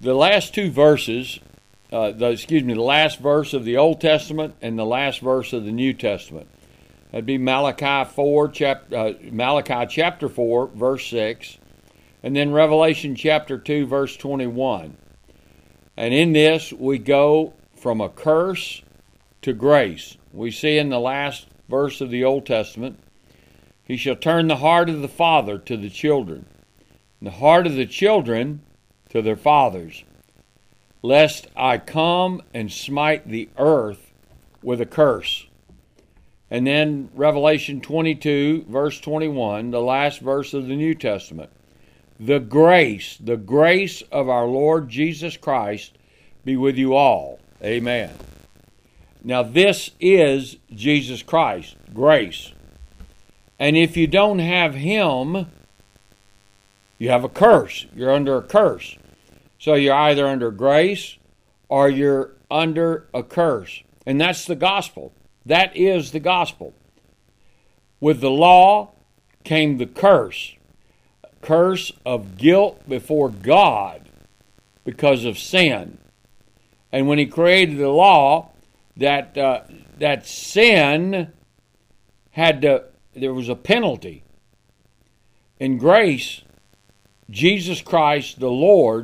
The last two verses, the last verse of the Old Testament and the last verse of the New Testament. That'd be Malachi chapter 4, verse 6, and then Revelation chapter 2, verse 21. And in this, we go from a curse to grace. We see in the last verse of the Old Testament, He shall turn the heart of the father to the children, and the heart of the children to their fathers, lest I come and smite the earth with a curse. And then Revelation 22, verse 21, the last verse of the New Testament. The grace of our Lord Jesus Christ be with you all. Amen. Now this is Jesus Christ, grace. And if you don't have Him, you have a curse. You're under a curse. So you're either under grace or you're under a curse. And that's the gospel. That is the gospel. With the law came the curse. Curse of guilt before God because of sin. And when He created the law, that sin there was a penalty. In grace, Jesus Christ the Lord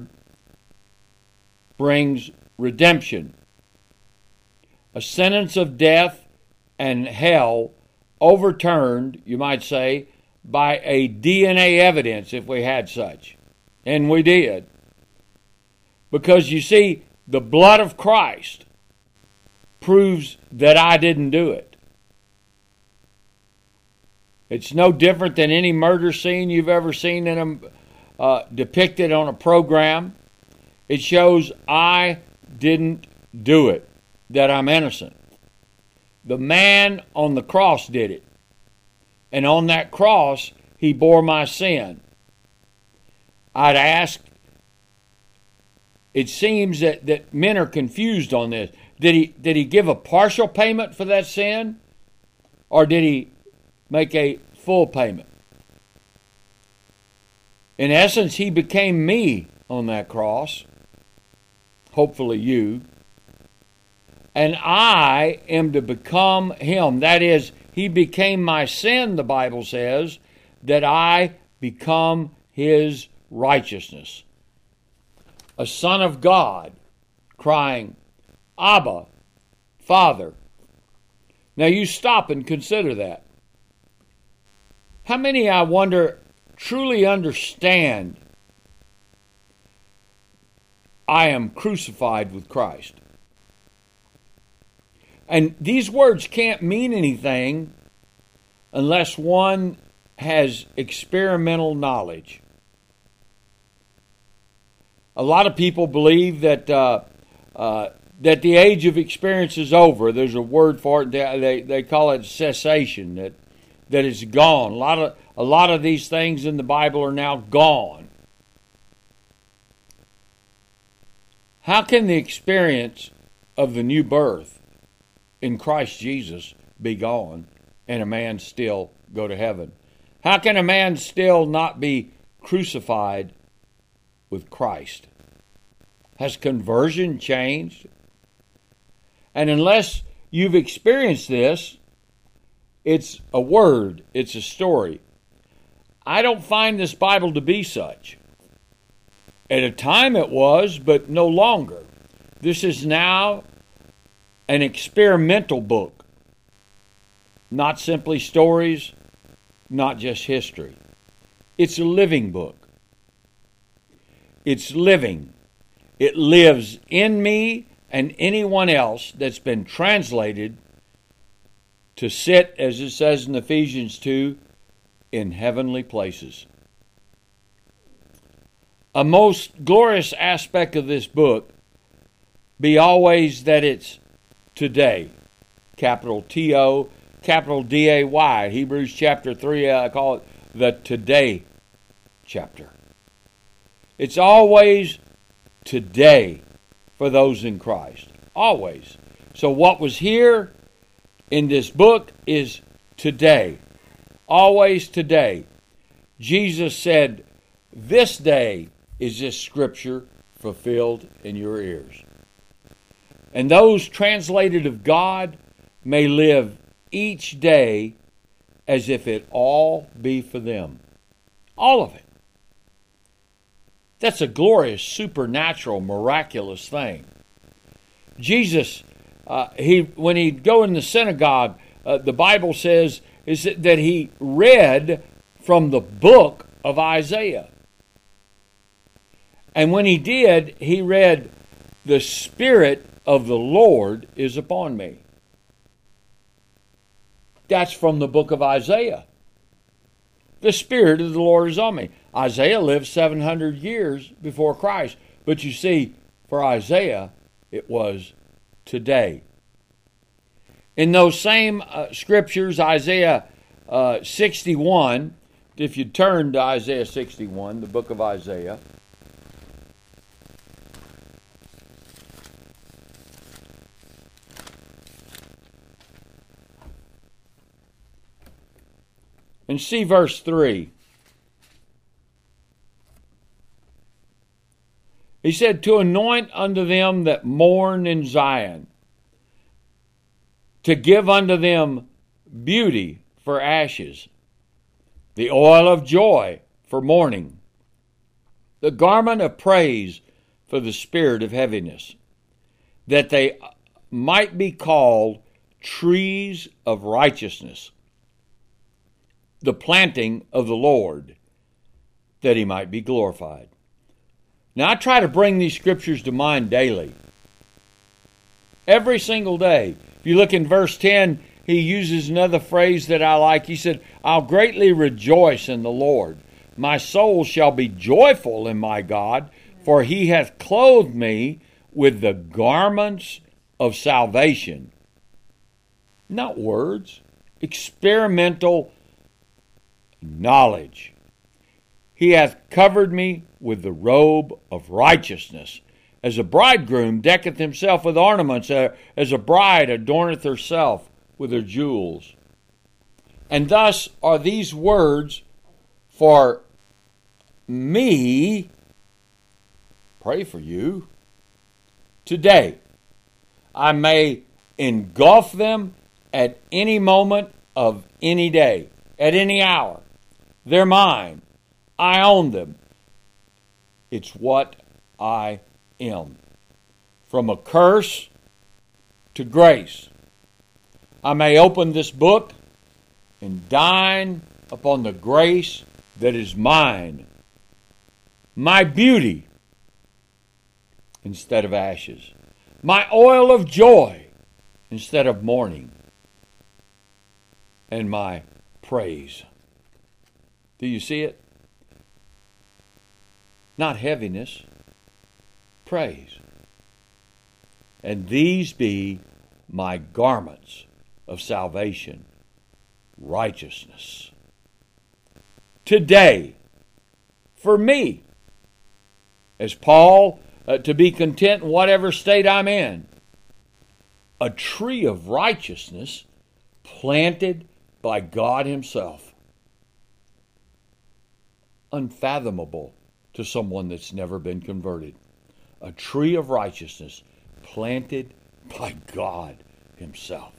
brings redemption. A sentence of death and hell overturned, you might say, by a DNA evidence, if we had such. And we did. Because you see, the blood of Christ proves that I didn't do it. It's no different than any murder scene you've ever seen depicted on a program. It shows I didn't do it, that I'm innocent. The man on the cross did it. And on that cross, He bore my sin. I'd ask, it seems that men are confused on this. Did he give a partial payment for that sin? Or did He make a full payment? In essence, He became me on that cross. Hopefully you. And I am to become Him. That is, He became my sin, the Bible says, that I become His righteousness. A son of God crying, Abba, Father. Now you stop and consider that. How many, I wonder, truly understand I am crucified with Christ? And these words can't mean anything unless one has experimental knowledge. A lot of people believe that that the age of experience is over. There's a word for it. They call it cessation. That it's gone. A lot of these things in the Bible are now gone. How can the experience of the new birth in Christ Jesus be gone and a man still go to heaven? How can a man still not be crucified with Christ? Has conversion changed? And unless you've experienced this, it's a word, it's a story. I don't find this Bible to be such. At a time it was, but no longer. This is now an experimental book. Not simply stories, not just history. It's a living book. It's living. It lives in me and anyone else that's been translated to sit, as it says in Ephesians 2, in heavenly places. A most glorious aspect of this book be always that it's today. Capital T-O, capital D-A-Y. Hebrews chapter 3, I call it the today chapter. It's always today for those in Christ. Always. So what was here in this book is today. Always today. Jesus said, this day is this scripture fulfilled in your ears. And those translated of God may live each day as if it all be for them. All of it. That's a glorious, supernatural, miraculous thing. Jesus, when he'd go in the synagogue, the Bible says is that he read from the book of Isaiah. And when he did, he read, "The Spirit of the Lord is upon me." That's from the book of Isaiah. The Spirit of the Lord is on me. Isaiah lived 700 years before Christ. But you see, for Isaiah, it was today. In those same scriptures, Isaiah 61, if you turn to Isaiah 61, the book of Isaiah, and see verse 3. He said, "To anoint unto them that mourn in Zion, to give unto them beauty for ashes, the oil of joy for mourning, the garment of praise for the spirit of heaviness, that they might be called trees of righteousness, the planting of the Lord, that he might be glorified." Now, I try to bring these scriptures to mind daily. Every single day. If you look in verse 10, he uses another phrase that I like. He said, "I'll greatly rejoice in the Lord. My soul shall be joyful in my God, for he hath clothed me with the garments of salvation." Not words, experimental knowledge. "He hath covered me with the robe of righteousness, as a bridegroom decketh himself with ornaments, as a bride adorneth herself with her jewels." And thus are these words for me, pray for you, today. I may engulf them at any moment of any day, at any hour. They're mine. I own them. It's what I am. From a curse to grace. I may open this book and dine upon the grace that is mine. My beauty instead of ashes. My oil of joy instead of mourning. And my praise. Do you see it? Not heaviness, praise. "And these be my garments of salvation, righteousness." Today, for me, as Paul, to be content in whatever state I'm in, a tree of righteousness planted by God himself. Unfathomable to someone that's never been converted. A tree of righteousness planted by God himself.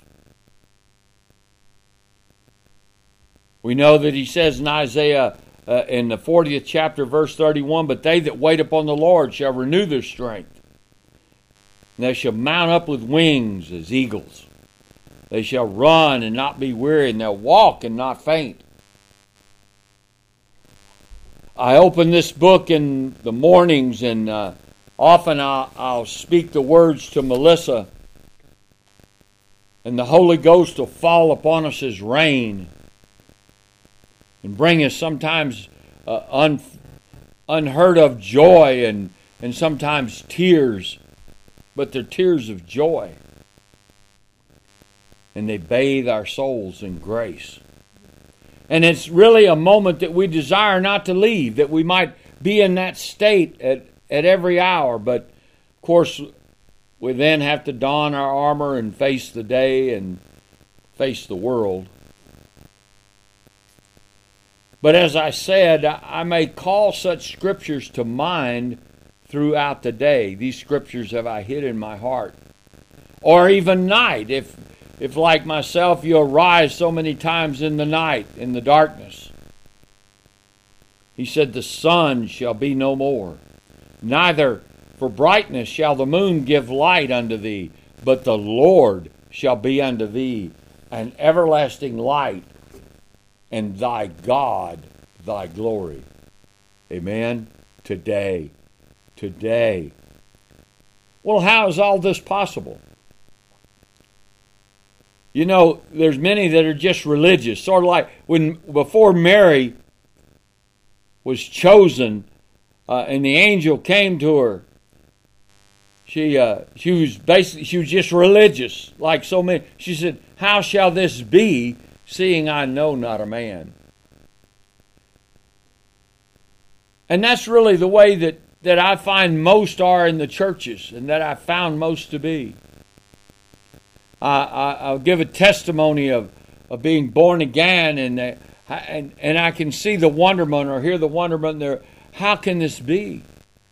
We know that he says in Isaiah in the 40th chapter, verse 31, "But they that wait upon the Lord shall renew their strength. And they shall mount up with wings as eagles. They shall run and not be weary, and they'll walk and not faint." I open this book in the mornings, and often I'll speak the words to Melissa, and the Holy Ghost will fall upon us as rain and bring us sometimes unheard of joy and sometimes tears, but they're tears of joy. And they bathe our souls in grace. And it's really a moment that we desire not to leave, that we might be in that state at every hour. But, of course, we then have to don our armor and face the day and face the world. But as I said, I may call such scriptures to mind throughout the day. These scriptures have I hid in my heart. Or even night, if like myself you arise so many times in the night, in the darkness. He said, the sun shall be no more, neither for brightness shall the moon give light unto thee, but the Lord shall be unto thee an everlasting light, and thy God thy glory. Amen? Today. Well, how is all this possible? You know, there's many that are just religious, sort of like before Mary was chosen and the angel came to her. She was just religious, like so many. She said, "How shall this be, seeing I know not a man?" And that's really the way that I find most are in the churches, and that I found most to be. I'll give a testimony of being born again, and I can see the wonderment or hear the wonderment there. How can this be?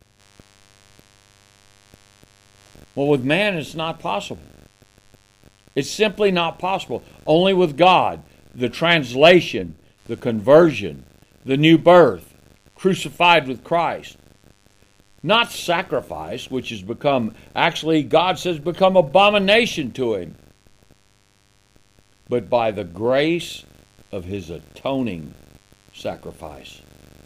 Well, with man, it's not possible. It's simply not possible. Only with God, the translation, the conversion, the new birth, crucified with Christ. Not sacrifice, which has become, actually, God says, become abomination to him. But by the grace of his atoning sacrifice.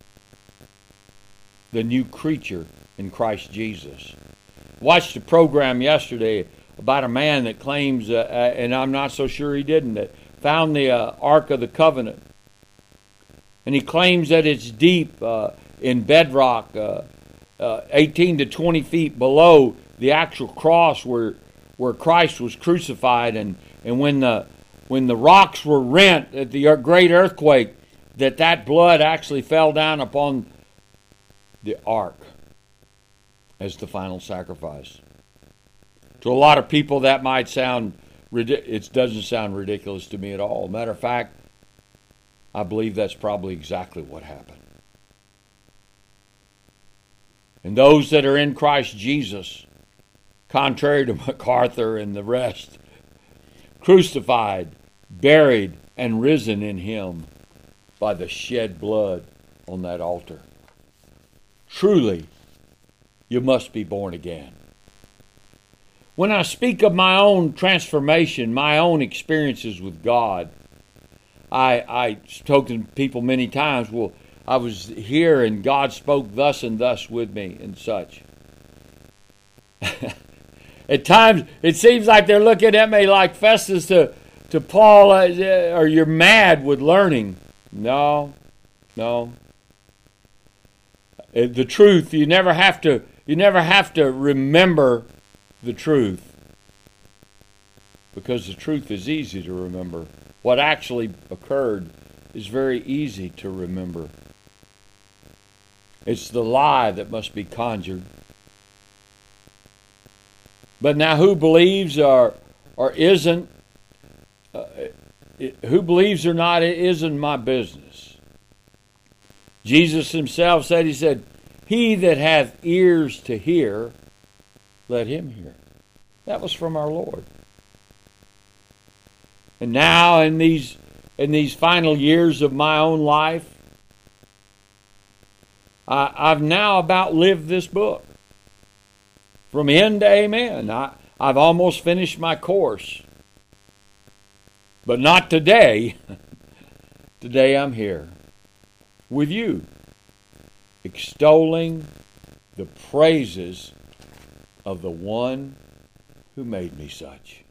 The new creature in Christ Jesus. Watched a program yesterday about a man that claims, and I'm not so sure he didn't, that found the Ark of the Covenant. And he claims that it's deep in bedrock, 18 to 20 feet below the actual cross where Christ was crucified. And when the rocks were rent at the great earthquake, that blood actually fell down upon the ark as the final sacrifice. To a lot of people that might sound ridiculous. It doesn't sound ridiculous to me at all. Matter of fact, I believe that's probably exactly what happened. And those that are in Christ Jesus, contrary to MacArthur and the rest, crucified, buried, and risen in him by the shed blood on that altar. Truly, you must be born again. When I speak of my own transformation, my own experiences with God, I spoken to people many times, well, I was here and God spoke thus and thus with me and such. At times, it seems like they're looking at me like Festus to Paul, or you're mad with learning. No. The truth, you never have to remember the truth, because the truth is easy to remember. What actually occurred is very easy to remember. It's the lie that must be conjured. But now who believes or isn't, who believes or not, it isn't my business. Jesus himself said, he said, "He that hath ears to hear, let him hear." That was from our Lord. And now in these final years of my own life, I've now about lived this book. From end to amen. I've almost finished my course. But not today. Today I'm here with you, extolling the praises of the one who made me such.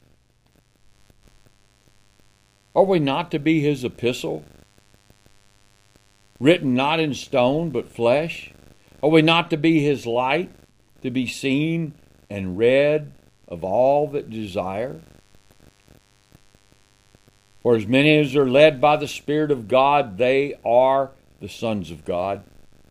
Are we not to be his epistle, written not in stone but flesh? Are we not to be his light, to be seen and read of all that desire? For as many as are led by the Spirit of God, they are the sons of God,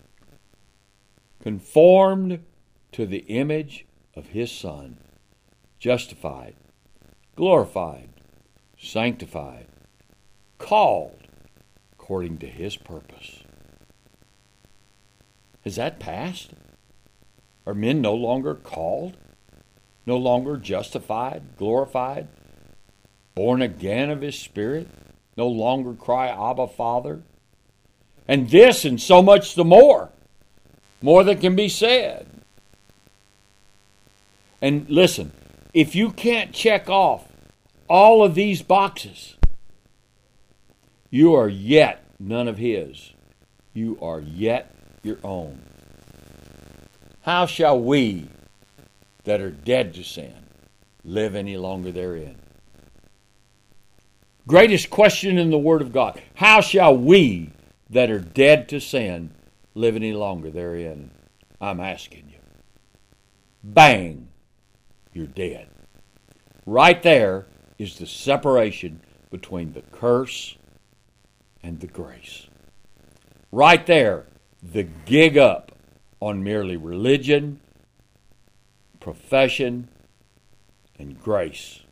conformed to the image of his Son, justified, glorified, sanctified, called according to his purpose. Has that passed? Are men no longer called? No longer justified, glorified, born again of His Spirit? No longer cry, Abba, Father? And this and so much the more than can be said. And listen, if you can't check off all of these boxes, you are yet none of His. You are yet your own. How shall we that are dead to sin live any longer therein? Greatest question in the Word of God. How shall we that are dead to sin live any longer therein? I'm asking you. Bang, you're dead. Right there is the separation between the curse and the grace. Right there, the gig up on merely religion, profession, and grace.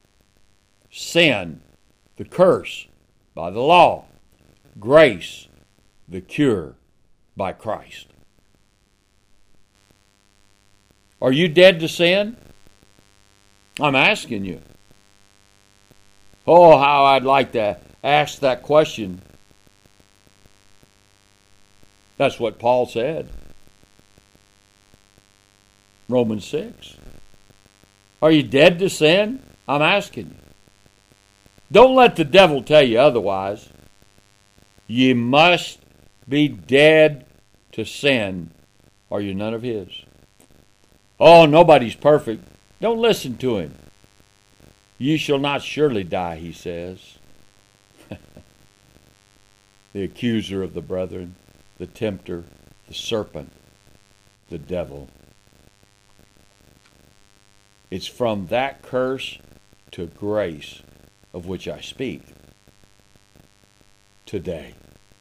Sin, the curse by the law. Grace, the cure by Christ. Are you dead to sin? I'm asking you. Oh, how I'd like to ask that question. That's what Paul said. Romans 6. Are you dead to sin? I'm asking you. Don't let the devil tell you otherwise. Ye must be dead to sin, or you're none of His. Oh, nobody's perfect. Don't listen to him. Ye shall not surely die, he says. The accuser of the brethren, the tempter, the serpent, the devil. It's from that curse to grace of which I speak today.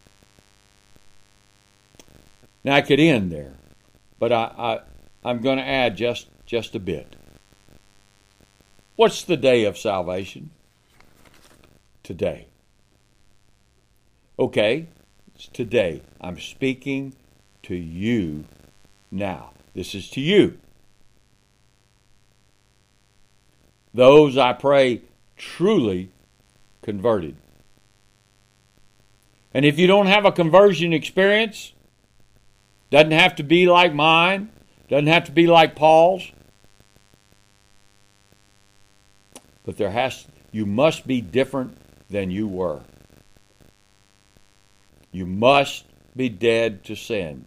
Now I could end there, but I'm going to add just a bit. What's the day of salvation? Today. Okay, it's today. I'm speaking to you now. This is to you. Those, I pray, truly converted. And if you don't have a conversion experience, doesn't have to be like mine, doesn't have to be like Paul's, but you must be different than you were. You must be dead to sin.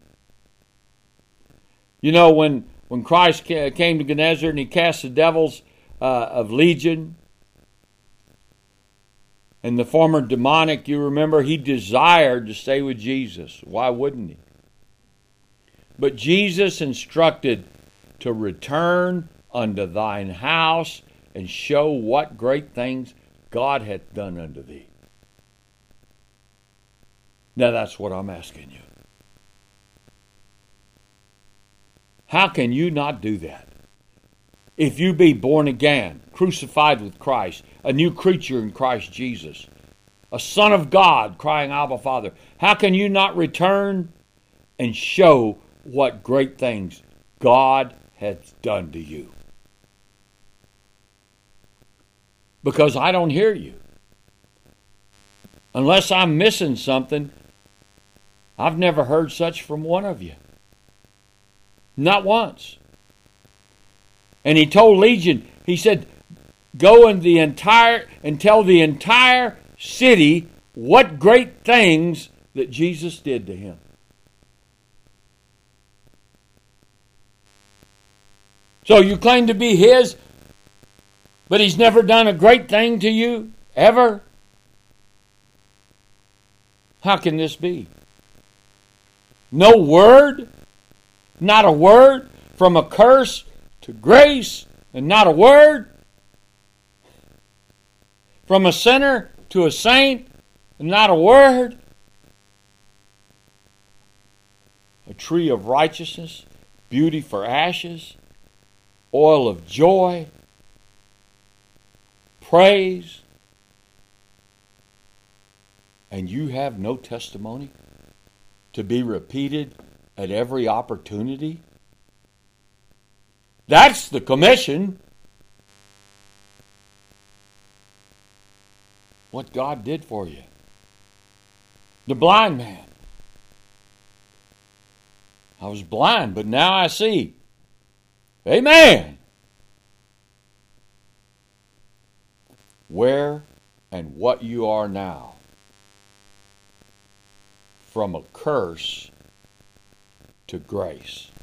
You know, when Christ came to Gennesaret and he cast the devils of Legion, and the former demonic, you remember, he desired to stay with Jesus. Why wouldn't he? But Jesus instructed to return unto thine house and show what great things God hath done unto thee. Now that's what I'm asking you. How can you not do that? If you be born again, crucified with Christ, a new creature in Christ Jesus, a son of God crying, Abba, Father, how can you not return and show what great things God has done to you? Because I don't hear you. Unless I'm missing something, I've never heard such from one of you. Not once. And he told Legion, he said, go and tell the entire city what great things that Jesus did to him. So you claim to be his, but he's never done a great thing to you, ever? How can this be? No word? Not a word? From a curse to grace, and not a word? From a sinner to a saint, and not a word? A tree of righteousness, beauty for ashes, oil of joy, praise, and you have no testimony to be repeated at every opportunity? That's the commission. What God did for you. The blind man. I was blind, but now I see. Amen. Where and what you are now. From a curse to grace.